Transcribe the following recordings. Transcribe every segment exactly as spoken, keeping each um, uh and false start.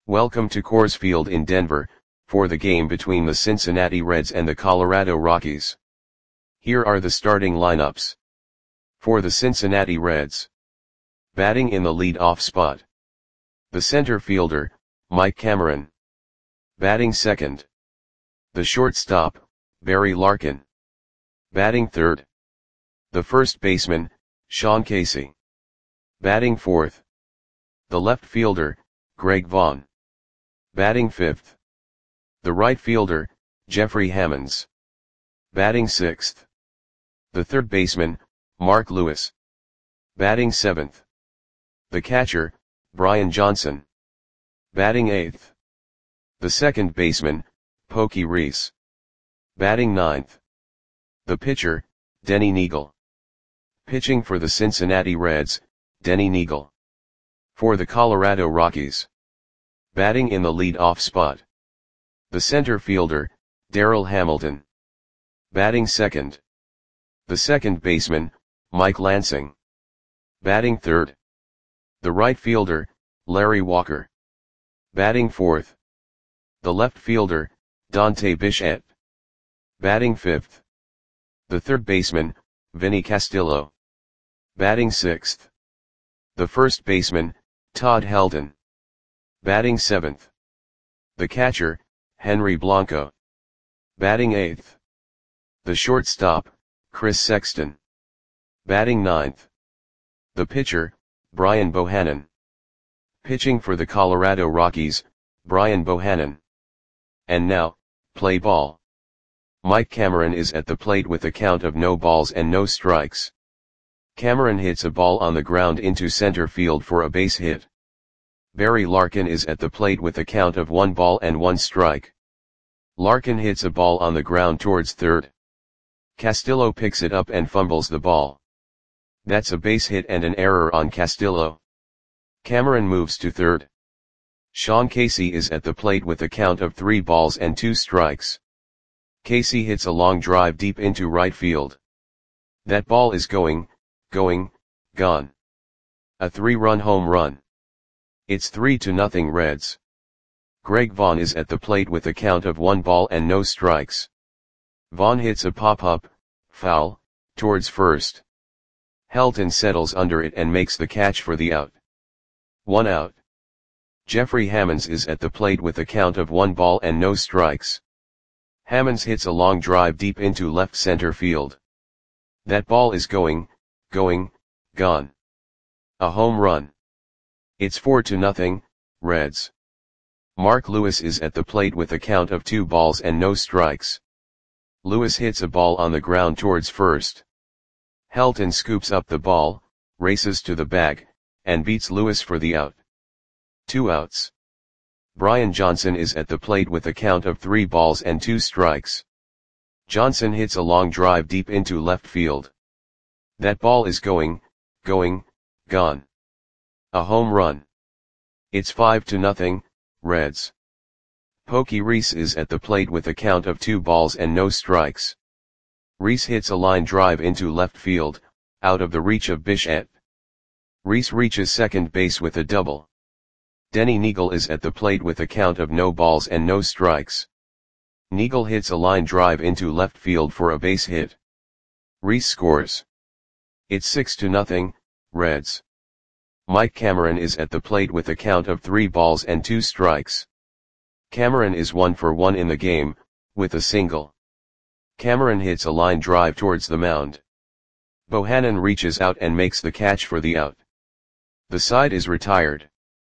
Welcome to Coors Field in Denver, for the game between the Cincinnati Reds and the Colorado Rockies. Here are the starting lineups. For the Cincinnati Reds. Batting in the lead-off spot. The center fielder, Mike Cameron. Batting second. The shortstop, Barry Larkin. Batting third. The first baseman, Sean Casey. Batting fourth. The left fielder, Greg Vaughn. Batting fifth. The right fielder, Jeffrey Hammonds. Batting sixth. The third baseman, Mark Lewis. Batting seventh. The catcher, Brian Johnson. Batting eighth. The second baseman, Pokey Reese. Batting ninth. The pitcher, Denny Neagle. Pitching for the Cincinnati Reds, Denny Neagle. For the Colorado Rockies. Batting in the lead-off spot. The center fielder, Darryl Hamilton. Batting second. The second baseman, Mike Lansing. Batting third. The right fielder, Larry Walker. Batting fourth. The left fielder, Dante Bichette. Batting fifth. The third baseman, Vinny Castillo. Batting sixth. The first baseman, Todd Helton. Batting seventh. The catcher, Henry Blanco. Batting eighth. The shortstop, Chris Sexton. Batting ninth. The pitcher, Brian Bohannon. Pitching for the Colorado Rockies, Brian Bohannon. And now, play ball. Mike Cameron is at the plate with a count of no balls and no strikes. Cameron hits a ball on the ground into center field for a base hit. Barry Larkin is at the plate with a count of one ball and one strike. Larkin hits a ball on the ground towards third. Castillo picks it up and fumbles the ball. That's a base hit and an error on Castillo. Cameron moves to third. Sean Casey is at the plate with a count of three balls and two strikes. Casey hits a long drive deep into right field. That ball is going, going, gone. A three-run home run. It's three to nothing Reds. Greg Vaughn is at the plate with a count of one ball and no strikes. Vaughn hits a pop-up, foul, towards first. Helton settles under it and makes the catch for the out. One out. Jeffrey Hammonds is at the plate with a count of one ball and no strikes. Hammonds hits a long drive deep into left center field. That ball is going, going, gone. A home run. It's four to nothing, Reds. Mark Lewis is at the plate with a count of two balls and no strikes. Lewis hits a ball on the ground towards first. Helton scoops up the ball, races to the bag, and beats Lewis for the out. Two outs. Brian Johnson is at the plate with a count of three balls and two strikes. Johnson hits a long drive deep into left field. That ball is going, going, gone. A home run. It's five to nothing, Reds. Pokey Reese is at the plate with a count of two balls and no strikes. Reese hits a line drive into left field, out of the reach of Bichette. Reese reaches second base with a double. Denny Neagle is at the plate with a count of no balls and no strikes. Neagle hits a line drive into left field for a base hit. Reese scores. It's six to nothing, Reds. Mike Cameron is at the plate with a count of three balls and two strikes. Cameron is one for one in the game, with a single. Cameron hits a line drive towards the mound. Bohannon reaches out and makes the catch for the out. The side is retired.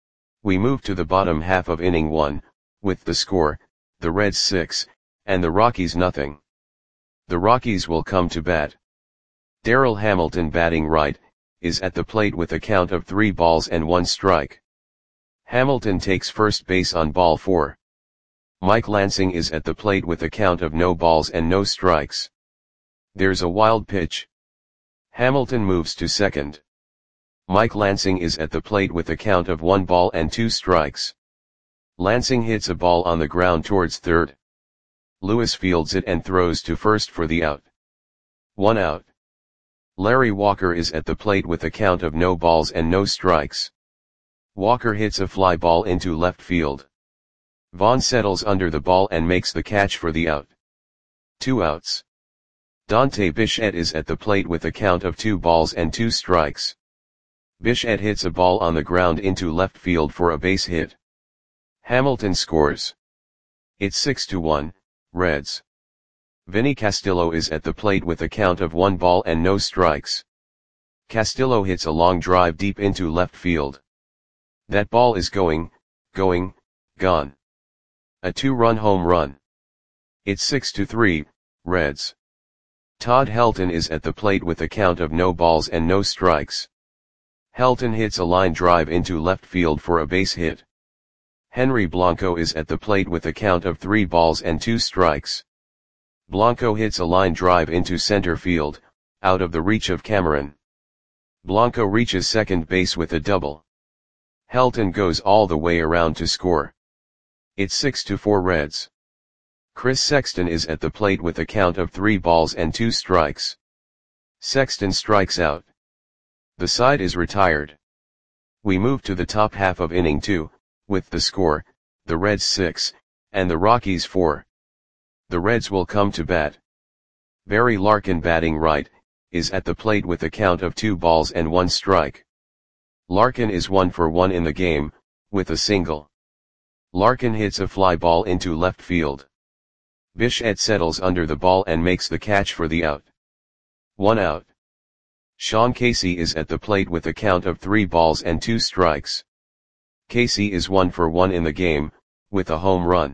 We move to the bottom half of inning one, with the score, the Reds six, and the Rockies nothing. The Rockies will come to bat. Darryl Hamilton, batting right, is at the plate with a count of three balls and one strike. Hamilton takes first base on ball four. Mike Lansing is at the plate with a count of no balls and no strikes. There's a wild pitch. Hamilton moves to second. Mike Lansing is at the plate with a count of one ball and two strikes. Lansing hits a ball on the ground towards third. Lewis fields it and throws to first for the out. One out. Larry Walker is at the plate with a count of no balls and no strikes. Walker hits a fly ball into left field. Vaughn settles under the ball and makes the catch for the out. Two outs. Dante Bichette is at the plate with a count of two balls and two strikes. Bichette hits a ball on the ground into left field for a base hit. Hamilton scores. It's six to one, Reds. Vinny Castillo is at the plate with a count of one ball and no strikes. Castillo hits a long drive deep into left field. That ball is going, going, gone. A two-run home run. It's six to three, Reds. Todd Helton is at the plate with a count of no balls and no strikes. Helton hits a line drive into left field for a base hit. Henry Blanco is at the plate with a count of three balls and two strikes. Blanco hits a line drive into center field, out of the reach of Cameron. Blanco reaches second base with a double. Helton goes all the way around to score. It's six to four Reds. Chris Sexton is at the plate with a count of three balls and two strikes. Sexton strikes out. The side is retired. We move to the top half of inning two, with the score, the Reds six, and the Rockies four. The Reds will come to bat. Barry Larkin, batting right, is at the plate with a count of two balls and one strike. Larkin is one for one in the game, with a single. Larkin hits a fly ball into left field. Bichette settles under the ball and makes the catch for the out. One out. Sean Casey is at the plate with a count of three balls and two strikes. Casey is one for one in the game, with a home run.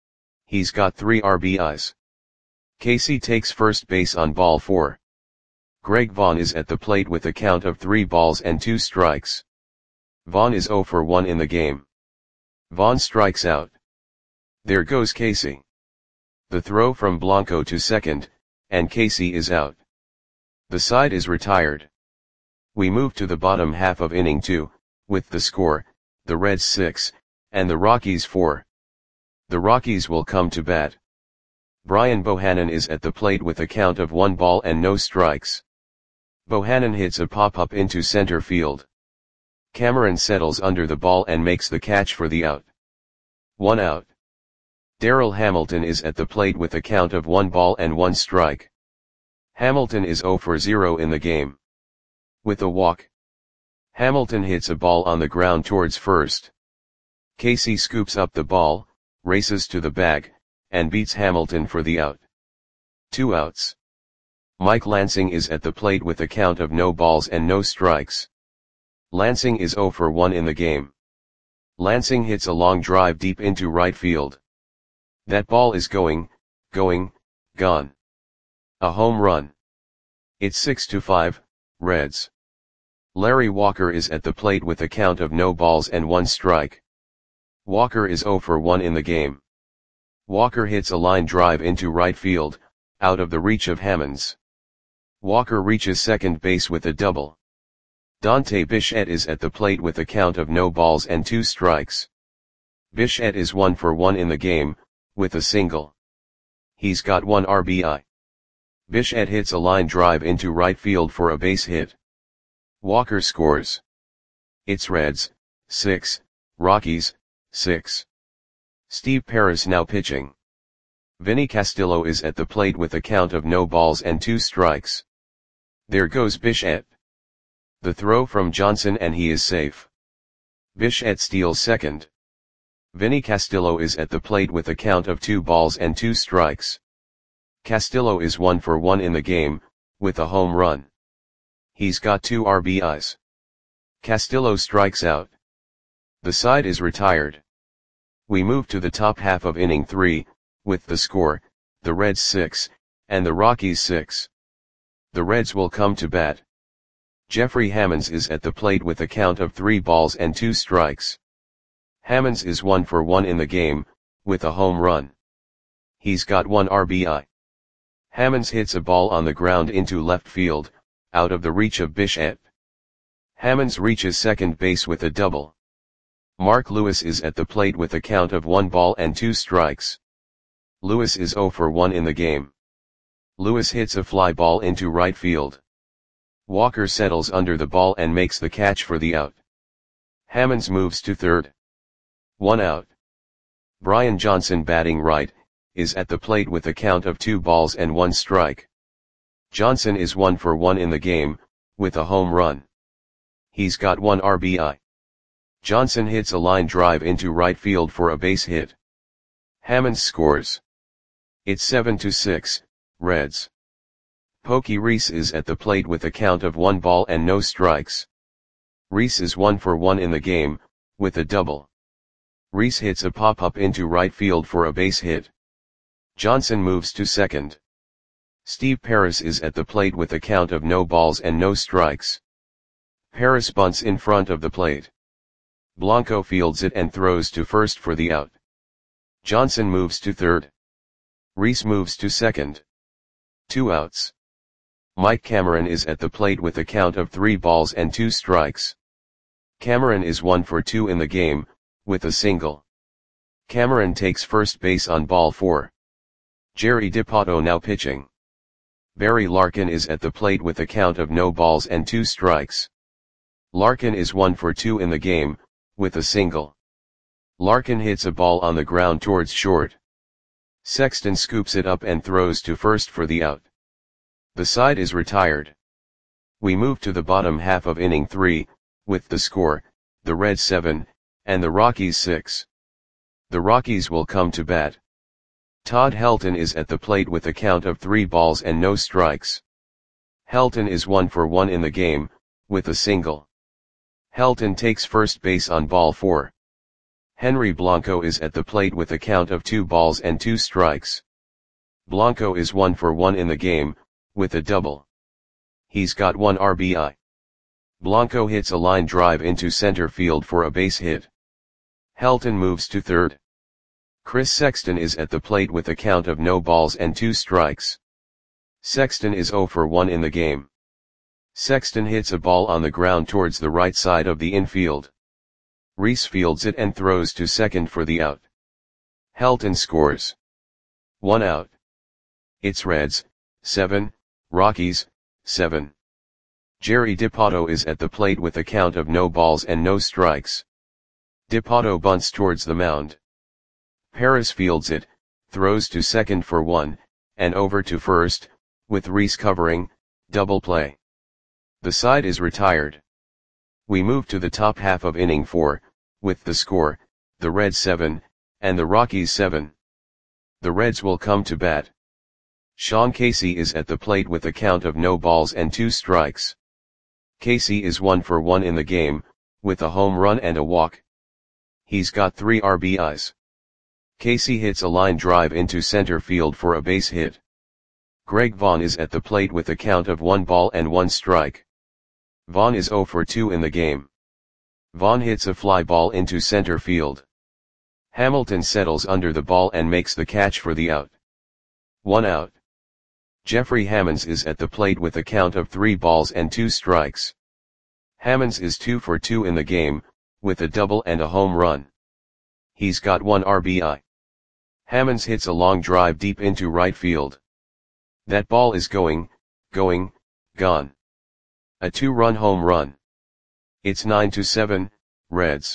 He's got three R B Is. Casey takes first base on ball four. Greg Vaughn is at the plate with a count of three balls and two strikes. Vaughn is zero for one in the game. Vaughn strikes out. There goes Casey. The throw from Blanco to second, and Casey is out. The side is retired. We move to the bottom half of inning two, with the score, the Reds six, and the Rockies four. The Rockies will come to bat. Brian Bohannon is at the plate with a count of one ball and no strikes. Bohannon hits a pop-up into center field. Cameron settles under the ball and makes the catch for the out. One out. Darryl Hamilton is at the plate with a count of one ball and one strike. Hamilton is zero for zero in the game. With a walk. Hamilton hits a ball on the ground towards first. Casey scoops up the ball, races to the bag, and beats Hamilton for the out. Two outs. Mike Lansing is at the plate with a count of no balls and no strikes. Lansing is zero for one in the game. Lansing hits a long drive deep into right field. That ball is going, going, gone. A home run. It's six to five, Reds. Larry Walker is at the plate with a count of no balls and one strike. Walker is zero for one in the game. Walker hits a line drive into right field, out of the reach of Hammonds. Walker reaches second base with a double. Dante Bichette is at the plate with a count of no balls and two strikes. Bichette is one for one in the game, with a single. He's got one R B I. Bichette hits a line drive into right field for a base hit. Walker scores. It's Reds, six, Rockies, six. Steve Paris now pitching. Vinny Castillo is at the plate with a count of no balls and two strikes. There goes Bichette. The throw from Johnson and he is safe. Bichette steals second. Vinny Castillo is at the plate with a count of two balls and two strikes. Castillo is one for one in the game, with a home run. He's got two R B Is. Castillo strikes out. The side is retired. We move to the top half of inning three, with the score, the Reds six, and the Rockies six. The Reds will come to bat. Jeffrey Hammonds is at the plate with a count of three balls and two strikes. Hammonds is one for one in the game, with a home run. He's got one R B I. Hammonds hits a ball on the ground into left field, out of the reach of Bichette. Hammonds reaches second base with a double. Mark Lewis is at the plate with a count of one ball and two strikes. Lewis is zero for one in the game. Lewis hits a fly ball into right field. Walker settles under the ball and makes the catch for the out. Hammonds moves to third. One out. Brian Johnson, batting right, is at the plate with a count of two balls and one strike. Johnson is one for one in the game, with a home run. He's got one R B I. Johnson hits a line drive into right field for a base hit. Hammonds scores. It's seven to six, Reds. Pokey Reese is at the plate with a count of one ball and no strikes. Reese is one for one in the game, with a double. Reese hits a pop-up into right field for a base hit. Johnson moves to second. Steve Paris is at the plate with a count of no balls and no strikes. Paris bunts in front of the plate. Blanco fields it and throws to first for the out. Johnson moves to third. Reese moves to second. Two outs. Mike Cameron is at the plate with a count of three balls and two strikes. Cameron is one for two in the game, with a single. Cameron takes first base on ball four. Jerry Dipoto now pitching. Barry Larkin is at the plate with a count of no balls and two strikes. Larkin is one for two in the game, with a single. Larkin hits a ball on the ground towards short. Sexton scoops it up and throws to first for the out. The side is retired. We move to the bottom half of inning three, with the score, the Reds seven, and the Rockies six. The Rockies will come to bat. Todd Helton is at the plate with a count of three balls and no strikes. Helton is one for one in the game, with a single. Helton takes first base on ball four. Henry Blanco is at the plate with a count of two balls and two strikes. Blanco is one for one in the game, with a double. He's got one R B I. Blanco hits a line drive into center field for a base hit. Helton moves to third. Chris Sexton is at the plate with a count of no balls and two strikes. Sexton is zero for one in the game. Sexton hits a ball on the ground towards the right side of the infield. Reese fields it and throws to second for the out. Helton scores. One out. It's Reds, seven, Rockies, seven. Jerry Dipoto is at the plate with a count of no balls and no strikes. Dipoto bunts towards the mound. Paris fields it, throws to second for one, and over to first, with Reese covering, double play. The side is retired. We move to the top half of inning four, with the score, the Reds seven, and the Rockies seven. The Reds will come to bat. Sean Casey is at the plate with a count of no balls and two strikes. Casey is one for one in the game, with a home run and a walk. He's got three R B Is. Casey hits a line drive into center field for a base hit. Greg Vaughn is at the plate with a count of one ball and one strike. Vaughn is zero for two in the game. Vaughn hits a fly ball into center field. Hamilton settles under the ball and makes the catch for the out. One out. Jeffrey Hammonds is at the plate with a count of three balls and two strikes. Hammonds is two for two in the game, with a double and a home run. He's got one R B I. Hammonds hits a long drive deep into right field. That ball is going, going, gone. A two-run home run. It's nine to seven, Reds.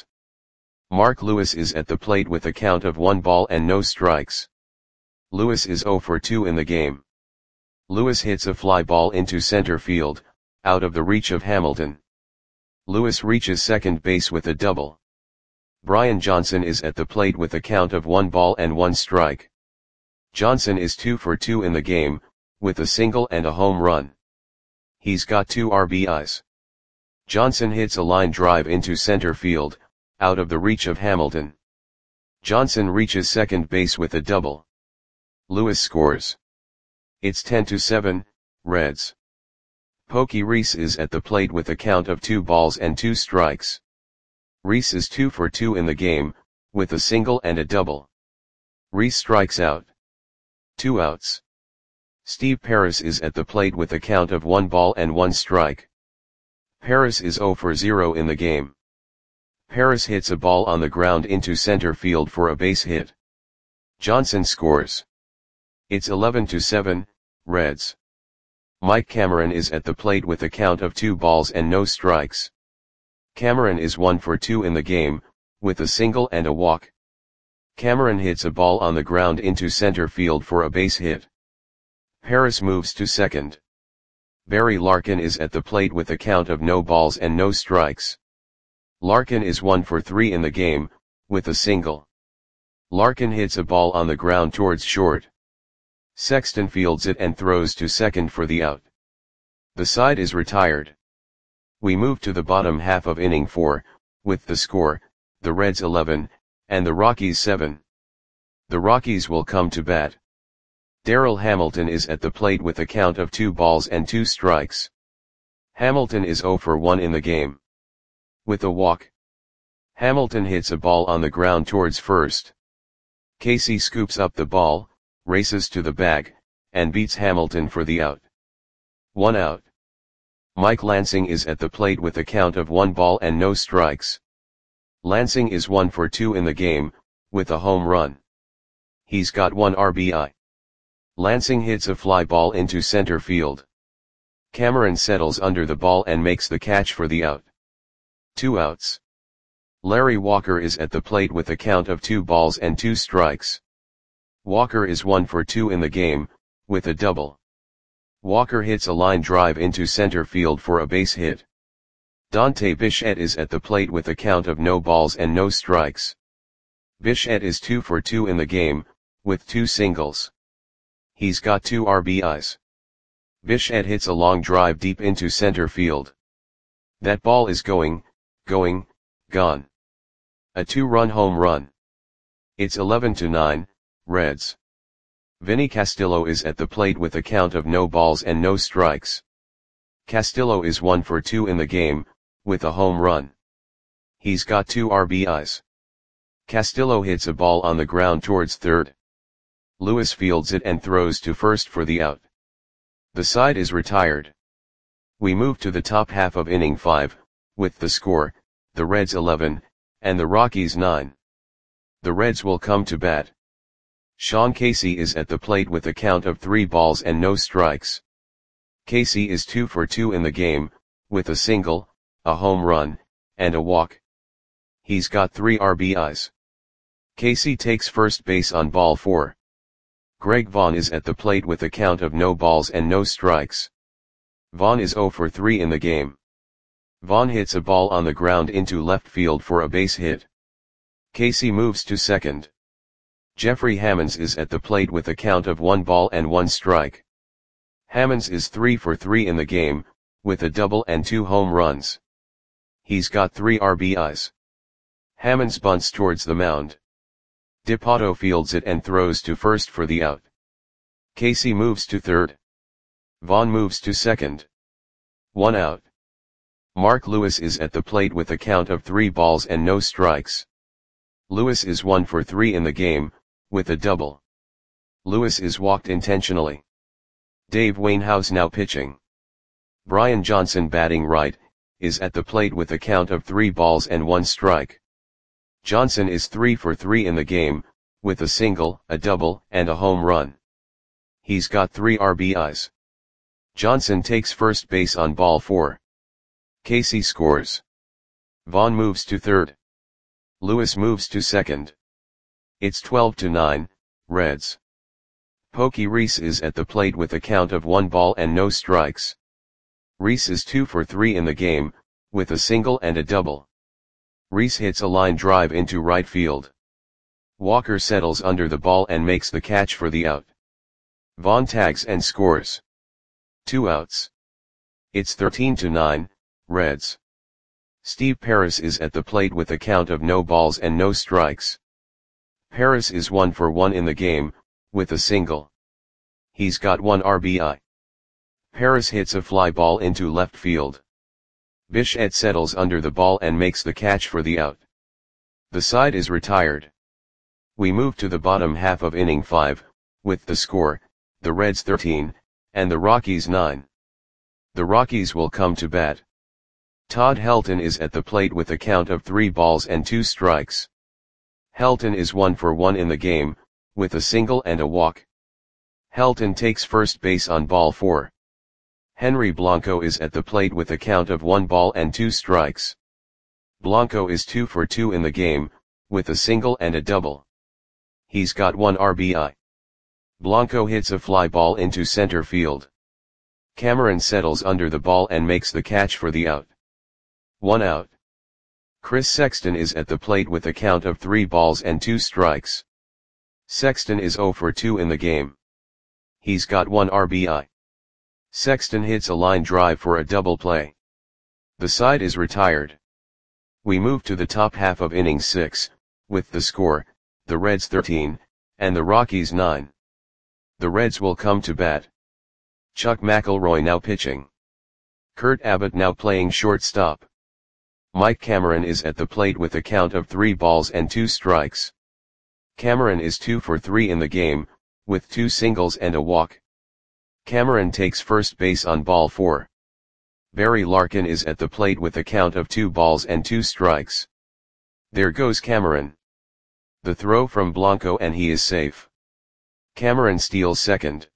Mark Lewis is at the plate with a count of one ball and no strikes. Lewis is zero for two in the game. Lewis hits a fly ball into center field, out of the reach of Hamilton. Lewis reaches second base with a double. Brian Johnson is at the plate with a count of one ball and one strike. Johnson is two for two in the game, with a single and a home run. He's got two R B Is. Johnson hits a line drive into center field, out of the reach of Hamilton. Johnson reaches second base with a double. Lewis scores. It's ten to seven, Reds. Pokey Reese is at the plate with a count of two balls and two strikes. Reese is two for two in the game, with a single and a double. Reese strikes out. Two outs. Steve Paris is at the plate with a count of one ball and one strike. Paris is zero for zero in the game. Paris hits a ball on the ground into center field for a base hit. Johnson scores. It's eleven to seven, Reds. Mike Cameron is at the plate with a count of two balls and no strikes. Cameron is one for two in the game, with a single and a walk. Cameron hits a ball on the ground into center field for a base hit. Paris moves to second. Barry Larkin is at the plate with a count of no balls and no strikes. Larkin is one for three in the game, with a single. Larkin hits a ball on the ground towards short. Sexton fields it and throws to second for the out. The side is retired. We move to the bottom half of inning four, with the score, the Reds eleven, and the Rockies seven. The Rockies will come to bat. Darryl Hamilton is at the plate with a count of two balls and two strikes. Hamilton is zero for one in the game. With a walk. Hamilton hits a ball on the ground towards first. Casey scoops up the ball, races to the bag, and beats Hamilton for the out. One out. Mike Lansing is at the plate with a count of one ball and no strikes. Lansing is one for two in the game, with a home run. He's got one R B I. Lansing hits a fly ball into center field. Cameron settles under the ball and makes the catch for the out. Two outs. Larry Walker is at the plate with a count of two balls and two strikes. Walker is one for two in the game, with a double. Walker hits a line drive into center field for a base hit. Dante Bichette is at the plate with a count of no balls and no strikes. Bichette is two for two in the game, with two singles. He's got two R B Is. Bichette hits a long drive deep into center field. That ball is going, going, gone. A two-run home run. It's eleven to nine, Reds. Vinny Castillo is at the plate with a count of no balls and no strikes. Castillo is one for two in the game, with a home run. He's got two R B Is. Castillo hits a ball on the ground towards third. Lewis fields it and throws to first for the out. The side is retired. We move to the top half of inning five, with the score, the Reds eleven, and the Rockies nine. The Reds will come to bat. Sean Casey is at the plate with a count of three balls and no strikes. Casey is two for two in the game, with a single, a home run, and a walk. He's got three R B Is. Casey takes first base on ball four. Greg Vaughn is at the plate with a count of no balls and no strikes. Vaughn is zero for three in the game. Vaughn hits a ball on the ground into left field for a base hit. Casey moves to second. Jeffrey Hammonds is at the plate with a count of one ball and one strike. Hammonds is three for three in the game, with a double and two home runs. He's got three R B Is. Hammonds bunts towards the mound. Dipoto fields it and throws to first for the out. Casey moves to third. Vaughn moves to second. One out. Mark Lewis is at the plate with a count of three balls and no strikes. Lewis is one for three in the game, with a double. Lewis is walked intentionally. Dave Wainhouse now pitching. Brian Johnson batting right, is at the plate with a count of three balls and one strike. Johnson is three for three in the game, with a single, a double, and a home run. He's got three R B Is. Johnson takes first base on ball four. Casey scores. Vaughn moves to third. Lewis moves to second. It's twelve to nine, Reds. Pokey Reese is at the plate with a count of one ball and no strikes. Reese is two for three in the game, with a single and a double. Reese hits a line drive into right field. Walker settles under the ball and makes the catch for the out. Vaughn tags and scores. Two outs. It's thirteen to nine, Reds. Steve Paris is at the plate with a count of no balls and no strikes. Paris is one for one in the game, with a single. He's got one R B I. Paris hits a fly ball into left field. Bichette settles under the ball and makes the catch for the out. The side is retired. We move to the bottom half of inning five, with the score, the Reds thirteen, and the Rockies nine. The Rockies will come to bat. Todd Helton is at the plate with a count of three balls and two strikes. Helton is one for one in the game, with a single and a walk. Helton takes first base on ball four. Henry Blanco is at the plate with a count of one ball and two strikes. Blanco is two for two in the game, with a single and a double. He's got one R B I. Blanco hits a fly ball into center field. Cameron settles under the ball and makes the catch for the out. One out. Chris Sexton is at the plate with a count of three balls and two strikes. Sexton is zero for two in the game. He's got one R B I. Sexton hits a line drive for a double play. The side is retired. We move to the top half of inning six, with the score, the Reds thirteen, and the Rockies nine. The Reds will come to bat. Chuck McElroy now pitching. Kurt Abbott now playing shortstop. Mike Cameron is at the plate with a count of three balls and two strikes. Cameron is two for three in the game, with two singles and a walk. Cameron takes first base on ball four. Barry Larkin is at the plate with a count of two balls and two strikes. There goes Cameron. The throw from Blanco and he is safe. Cameron steals second.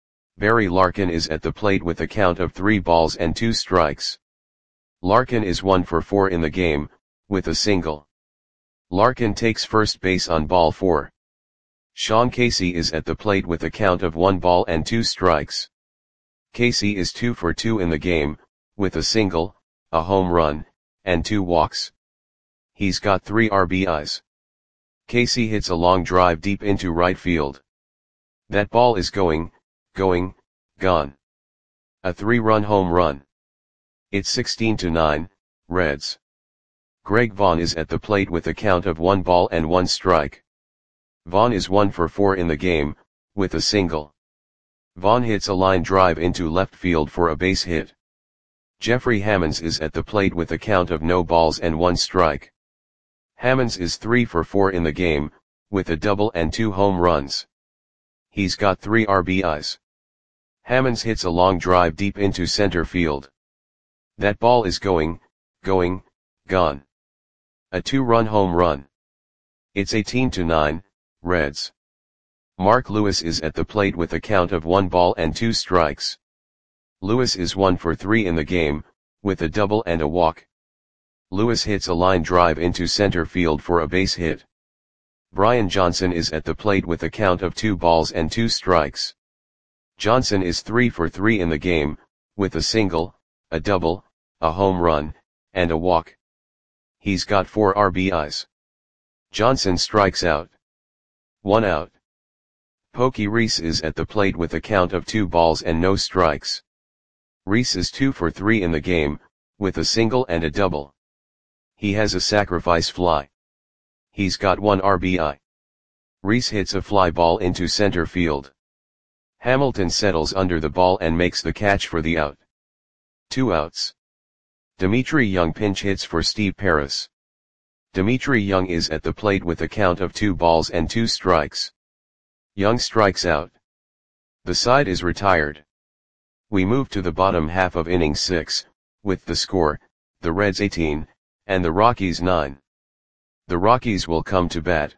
Barry Larkin is at the plate with a count of three balls and two strikes. Larkin is one for four in the game, with a single. Larkin takes first base on ball four. Sean Casey is at the plate with a count of one ball and two strikes. Casey is two for two in the game, with a single, a home run, and two walks. He's got three R B Is. Casey hits a long drive deep into right field. That ball is going, going, gone. A three-run home run. It's sixteen to nine, Reds. Greg Vaughn is at the plate with a count of one ball and one strike. Vaughn is one for four in the game, with a single. Vaughn hits a line drive into left field for a base hit. Jeffrey Hammonds is at the plate with a count of no balls and one strike. Hammonds is three for four in the game, with a double and two home runs. He's got three R B Is. Hammonds hits a long drive deep into center field. That ball is going, going, gone. A two-run home run. It's eighteen to nine, Reds. Mark Lewis is at the plate with a count of one ball and two strikes. Lewis is one for three in the game, with a double and a walk. Lewis hits a line drive into center field for a base hit. Brian Johnson is at the plate with a count of two balls and two strikes. Johnson is three for three in the game, with a single, a double, a home run, and a walk. He's got four R B Is. Johnson strikes out. One out. Pokey Reese is at the plate with a count of two balls and no strikes. Reese is two for three in the game, with a single and a double. He has a sacrifice fly. He's got one R B I. Reese hits a fly ball into center field. Hamilton settles under the ball and makes the catch for the out. Two outs. Dimitri Young pinch hits for Steve Paris. Dimitri Young is at the plate with a count of two balls and two strikes. Young strikes out. The side is retired. We move to the bottom half of inning six, with the score, the Reds eighteen, and the Rockies nine. The Rockies will come to bat.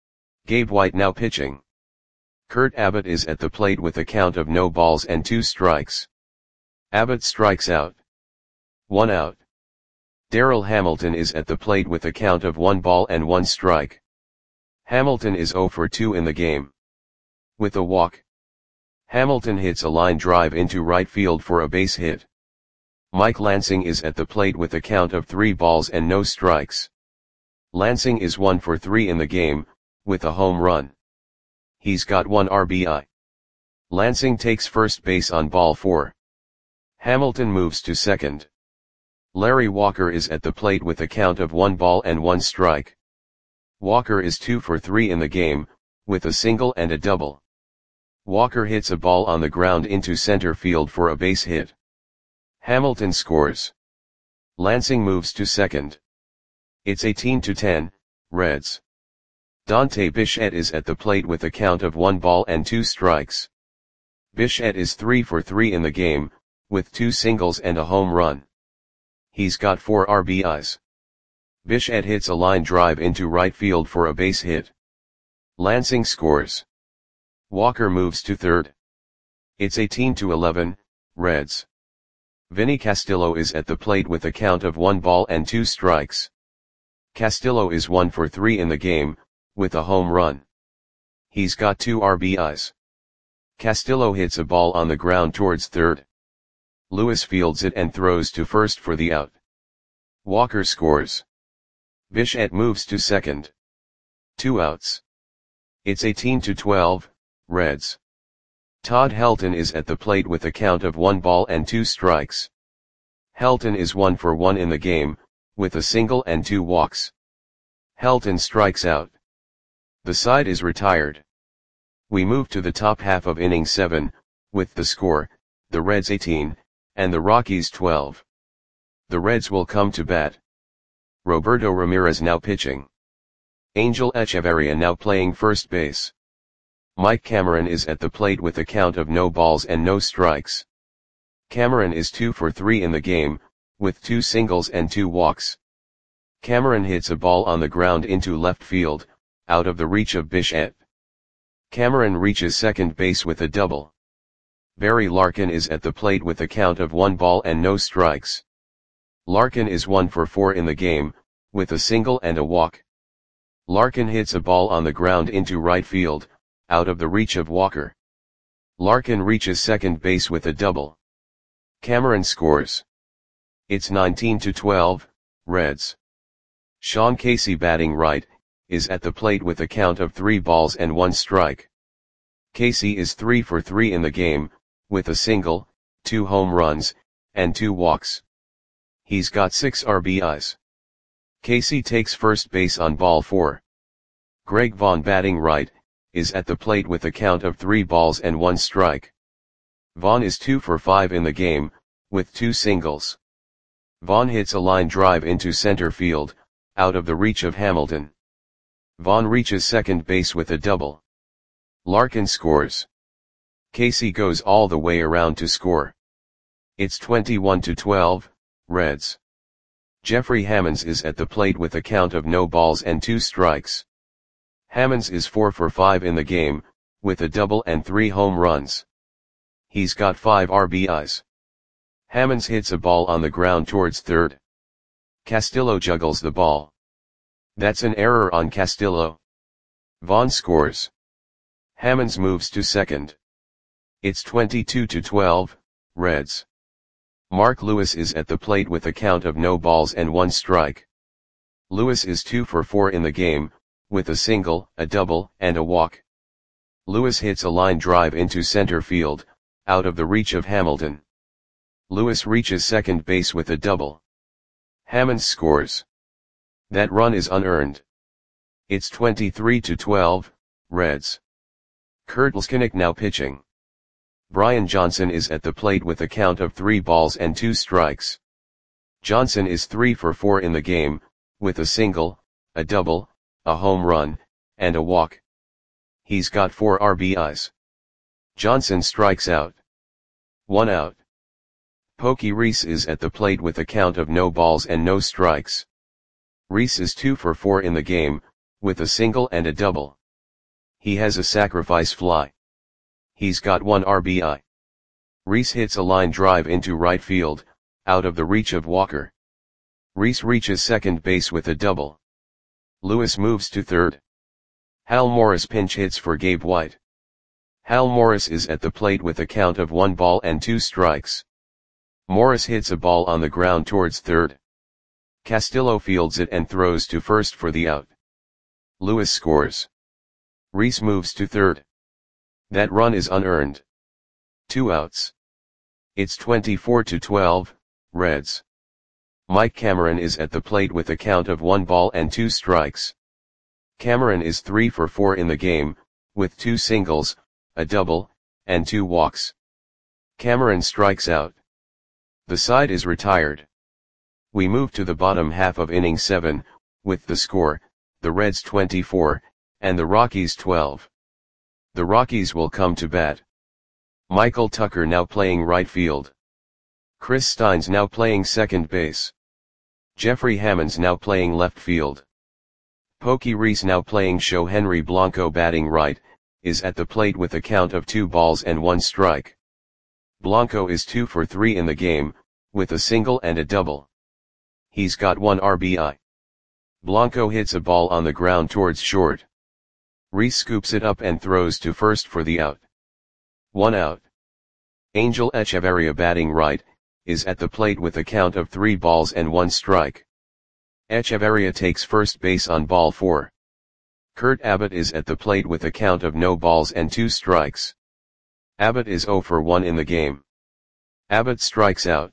Gabe White now pitching. Kurt Abbott is at the plate with a count of no balls and two strikes. Abbott strikes out. One out. Darryl Hamilton is at the plate with a count of one ball and one strike. Hamilton is zero for two in the game. With a walk. Hamilton hits a line drive into right field for a base hit. Mike Lansing is at the plate with a count of three balls and no strikes. Lansing is one for three in the game, with a home run. He's got one R B I. Lansing takes first base on ball four. Hamilton moves to second. Larry Walker is at the plate with a count of one ball and one strike. Walker is two for three in the game, with a single and a double. Walker hits a ball on the ground into center field for a base hit. Hamilton scores. Lansing moves to second. It's eighteen to ten, Reds. Dante Bichette is at the plate with a count of one ball and two strikes. Bichette is three for three in the game, with two singles and a home run. He's got four R B Is. Bichette hits a line drive into right field for a base hit. Lansing scores. Walker moves to third. It's eighteen to eleven, Reds. Vinny Castillo is at the plate with a count of one ball and two strikes. Castillo is one for three in the game, with a home run. He's got two R B Is. Castillo hits a ball on the ground towards third. Lewis fields it and throws to first for the out. Walker scores. Bichette moves to second. Two outs. It's eighteen to twelve, Reds. Todd Helton is at the plate with a count of one ball and two strikes. Helton is one for one in the game, with a single and two walks. Helton strikes out. The side is retired. We move to the top half of inning seven, with the score, the Reds eighteen, and the Rockies twelve. The Reds will come to bat. Roberto Ramirez now pitching. Angel Echeverria now playing first base. Mike Cameron is at the plate with a count of no balls and no strikes. Cameron is two for three in the game, with two singles and two walks. Cameron hits a ball on the ground into left field, out of the reach of Bichette. Cameron reaches second base with a double. Barry Larkin is at the plate with a count of one ball and no strikes. Larkin is one for four in the game, with a single and a walk. Larkin hits a ball on the ground into right field, out of the reach of Walker. Larkin reaches second base with a double. Cameron scores. It's nineteen to twelve, Reds. Sean Casey batting right, is at the plate with a count of three balls and one strike. Casey is three for three in the game, with a single, two home runs, and two walks. He's got six R B Is. Casey takes first base on ball four. Greg Vaughn batting right, is at the plate with a count of three balls and one strike. Vaughn is two for five in the game, with two singles. Vaughn hits a line drive into center field, out of the reach of Hamilton. Vaughn reaches second base with a double. Larkin scores. Casey goes all the way around to score. It's twenty-one to twelve, Reds. Jeffrey Hammonds is at the plate with a count of no balls and two strikes. Hammonds is four for five in the game, with a double and three home runs. He's got five R B Is. Hammonds hits a ball on the ground towards third. Castillo juggles the ball. That's an error on Castillo. Vaughn scores. Hammonds moves to second. It's twenty-two to twelve, Reds. Mark Lewis is at the plate with a count of no balls and one strike. Lewis is two for four in the game, with a single, a double, and a walk. Lewis hits a line drive into center field, out of the reach of Hamilton. Lewis reaches second base with a double. Hammonds scores. That run is unearned. It's twenty-three to twelve, Reds. Kurt Leskinick now pitching. Brian Johnson is at the plate with a count of three balls and two strikes. Johnson is three for four in the game, with a single, a double, a home run, and a walk. He's got four R B Is. Johnson strikes out. One out. Pokey Reese is at the plate with a count of no balls and no strikes. Reese is two for four in the game, with a single and a double. He has a sacrifice fly. He's got one R B I. Reese hits a line drive into right field, out of the reach of Walker. Reese reaches second base with a double. Lewis moves to third. Hal Morris pinch hits for Gabe White. Hal Morris is at the plate with a count of one ball and two strikes. Morris hits a ball on the ground towards third. Castillo fields it and throws to first for the out. Lewis scores. Reese moves to third. That run is unearned. Two outs. It's twenty-four to twelve, Reds. Mike Cameron is at the plate with a count of one ball and two strikes. Cameron is three for four in the game, with two singles, a double, and two walks. Cameron strikes out. The side is retired. We move to the bottom half of inning seven, with the score, the Reds twenty-four, and the Rockies twelve. The Rockies will come to bat. Michael Tucker now playing right field. Chris Steins now playing second base. Jeffrey Hammonds now playing left field. Pokey Reese now playing show. Henry Blanco batting right, is at the plate with a count of two balls and one strike. Blanco is two for three in the game, with a single and a double. He's got one R B I. Blanco hits a ball on the ground towards short. Reese scoops it up and throws to first for the out. One out. Angel Echeverria, batting right, is at the plate with a count of three balls and one strike. Echeverria takes first base on ball four. Kurt Abbott is at the plate with a count of no balls and two strikes. Abbott is zero for one in the game. Abbott strikes out.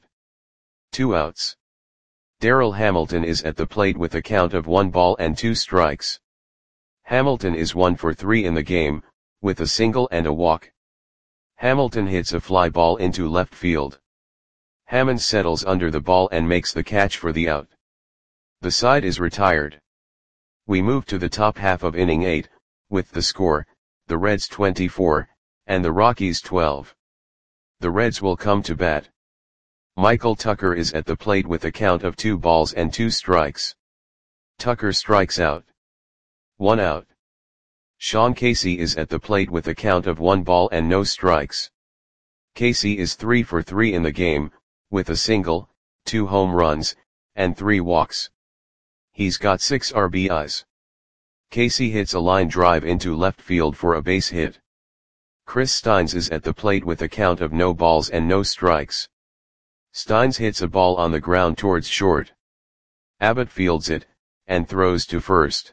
Two outs. Darryl Hamilton is at the plate with a count of one ball and two strikes. Hamilton is one for three in the game, with a single and a walk. Hamilton hits a fly ball into left field. Hammond settles under the ball and makes the catch for the out. The side is retired. We move to the top half of inning eight, with the score, the Reds twenty-four, and the Rockies twelve. The Reds will come to bat. Michael Tucker is at the plate with a count of two balls and two strikes. Tucker strikes out. One out. Sean Casey is at the plate with a count of one ball and no strikes. Casey is three for three in the game, with a single, two home runs, and three walks. He's got six R B Is. Casey hits a line drive into left field for a base hit. Chris Steins is at the plate with a count of no balls and no strikes. Steins hits a ball on the ground towards short. Abbott fields it, and throws to first.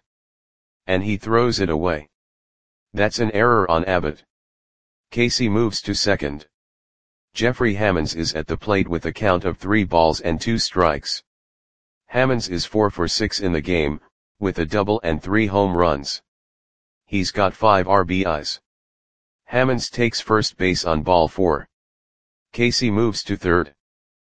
And he throws it away. That's an error on Abbott. Casey moves to second. Jeffrey Hammonds is at the plate with a count of three balls and two strikes. Hammonds is four for six in the game, with a double and three home runs. He's got five R B Is. Hammonds takes first base on ball four. Casey moves to third.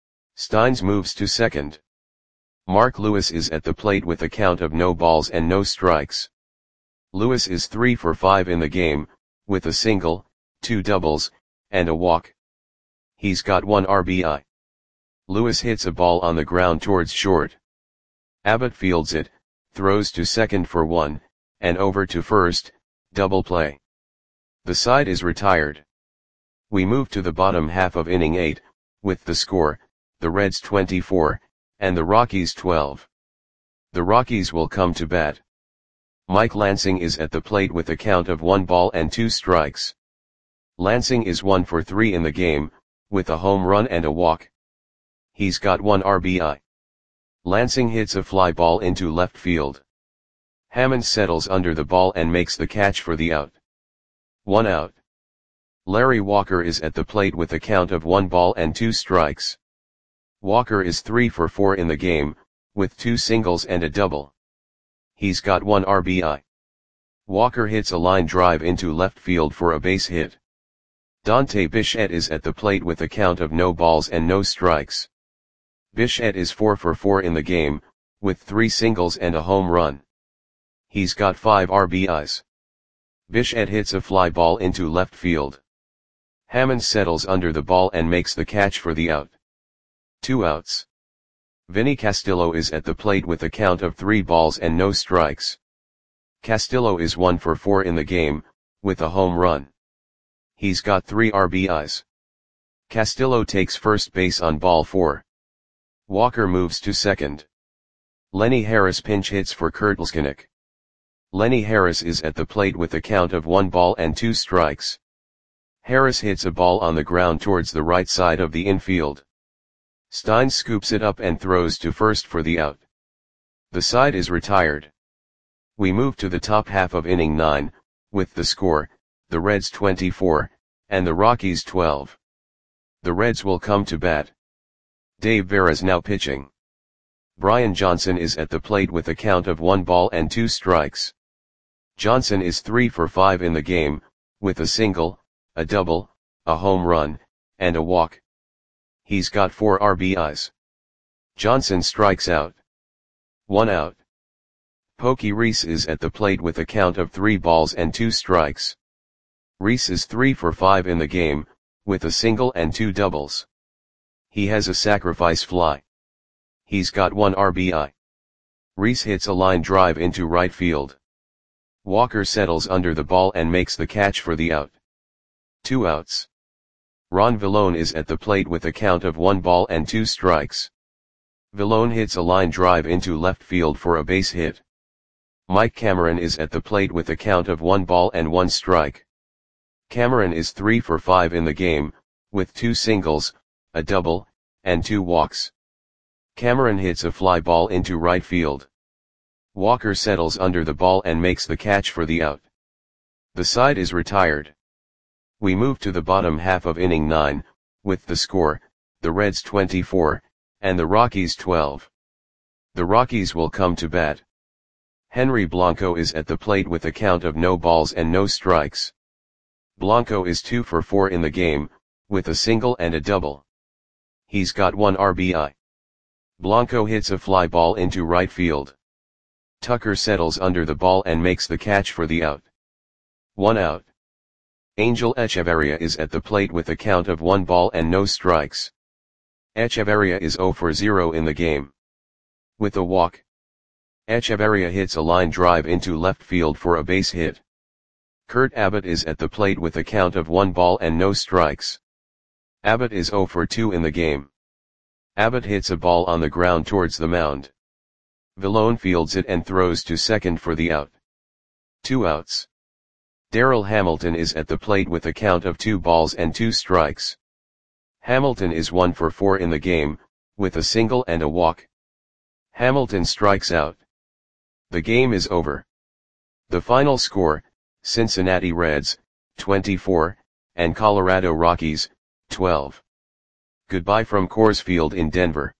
Steins moves to second. Mark Lewis is at the plate with a count of no balls and no strikes. Lewis is three for five in the game, with a single, two doubles, and a walk. He's got one R B I. Lewis hits a ball on the ground towards short. Abbott fields it, throws to second for one, and over to first, double play. The side is retired. We move to the bottom half of inning eight, with the score, the Reds twenty-four, and the Rockies twelve. The Rockies will come to bat. Mike Lansing is at the plate with a count of one ball and two strikes. Lansing is one for three in the game, with a home run and a walk. He's got one R B I. Lansing hits a fly ball into left field. Hammond settles under the ball and makes the catch for the out. One out. Larry Walker is at the plate with a count of one ball and two strikes. Walker is three for four in the game, with two singles and a double. He's got one R B I. Walker hits a line drive into left field for a base hit. Dante Bichette is at the plate with a count of no balls and no strikes. Bichette is four for four in the game, with three singles and a home run. He's got five R B Is. Bichette hits a fly ball into left field. Hammond settles under the ball and makes the catch for the out. Two outs. Vinny Castillo is at the plate with a count of three balls and no strikes. Castillo is one for four in the game, with a home run. He's got three R B Is. Castillo takes first base on ball four. Walker moves to second. Lenny Harris pinch hits for Kurt Leskinick. Lenny Harris is at the plate with a count of one ball and two strikes. Harris hits a ball on the ground towards the right side of the infield. Steins scoops it up and throws to first for the out. The side is retired. We move to the top half of inning nine, with the score, the Reds twenty-four, and the Rockies twelve. The Reds will come to bat. Dave Veras now pitching. Brian Johnson is at the plate with a count of one ball and two strikes. Johnson is three for five in the game, with a single, a double, a home run, and a walk. He's got four R B Is. Johnson strikes out. One out. Pokey Reese is at the plate with a count of three balls and two strikes. Reese is three for five in the game, with a single and two doubles. He has a sacrifice fly. He's got one R B I. Reese hits a line drive into right field. Walker settles under the ball and makes the catch for the out. Two outs. Ron Villone is at the plate with a count of one ball and two strikes. Villone hits a line drive into left field for a base hit. Mike Cameron is at the plate with a count of one ball and one strike. Cameron is three for five in the game, with two singles, a double, and two walks. Cameron hits a fly ball into right field. Walker settles under the ball and makes the catch for the out. The side is retired. We move to the bottom half of inning nine, with the score, the Reds twenty-four, and the Rockies twelve. The Rockies will come to bat. Henry Blanco is at the plate with a count of no balls and no strikes. Blanco is two for four in the game, with a single and a double. He's got one R B I. Blanco hits a fly ball into right field. Tucker settles under the ball and makes the catch for the out. One out. Angel Echeverria is at the plate with a count of one ball and no strikes. Echeverria is zero for zero in the game. With a walk, Echeverria hits a line drive into left field for a base hit. Kurt Abbott is at the plate with a count of one ball and no strikes. Abbott is zero for two in the game. Abbott hits a ball on the ground towards the mound. Villone fields it and throws to second for the out. Two outs. Darryl Hamilton is at the plate with a count of two balls and two strikes. Hamilton is one for four in the game, with a single and a walk. Hamilton strikes out. The game is over. The final score, Cincinnati Reds, twenty-four, and Colorado Rockies, twelve. Goodbye from Coors Field in Denver.